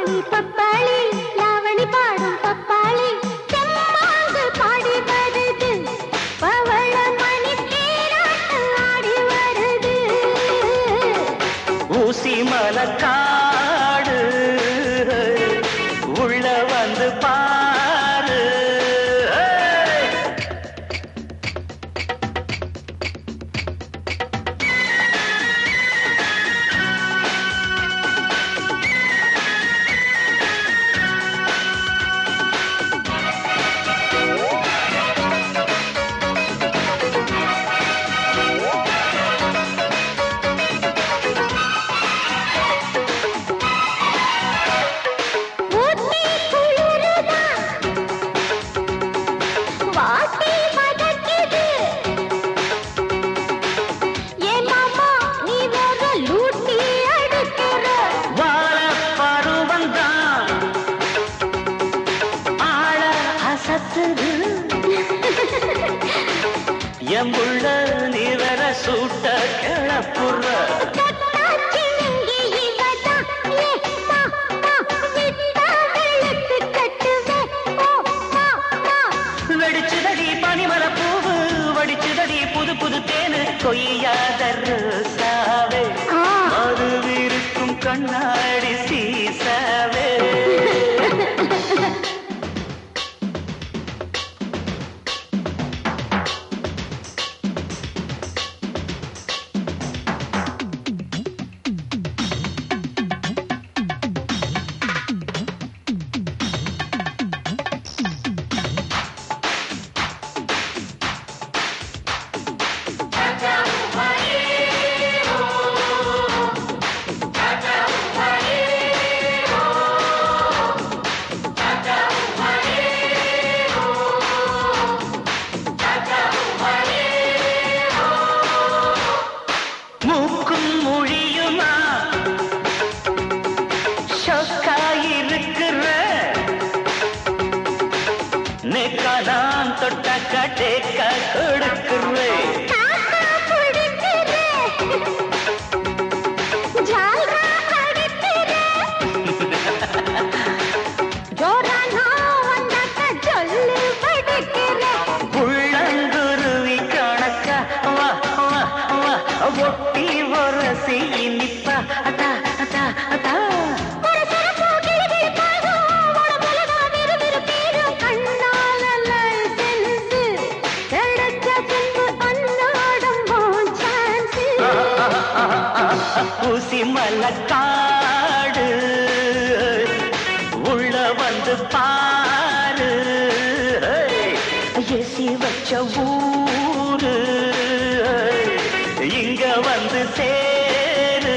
பப்பாளி லாவணி பாடும் பப்பாளி செம்மாங்கு பாடி வருது பவள மணி தேராட்டம் ஆடி வருது ஊசி மலக்காடு உள்ள வந்து பாரு எம்புள்ள நீவர சூட்ட கிளப்புற வெடிச்சுதடி பனிமல பூவு வடிச்சுதடி புது புது தேனு கொய்யாத ரோசாவே மதுவிருக்கும் கண்ணாடி சீசாவே மூக்கும் மொழியுமா சொக்காயிருக்கிற நெக்காதான் தொட்டாக்க டேக்க கொடுக்கிறேன் புள்ளங்குருவி கணக்க வா வா வா ஒட்டி வரசி இனிப்பா அதா அதா அதா ஊசி மலக்காடு உள்ள வந்து பாரு ஏசி வச்ச ஊரு இங்க வந்து சேரு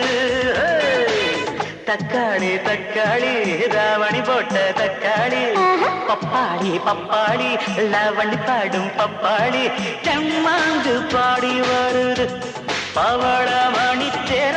தக்காளி தக்காளி ராவணி போட்ட தக்காளி பப்பாளி பப்பாளி லவணி பாடும் பப்பாளி செம்மாங்கு பாடி வருது பவள மணி தேர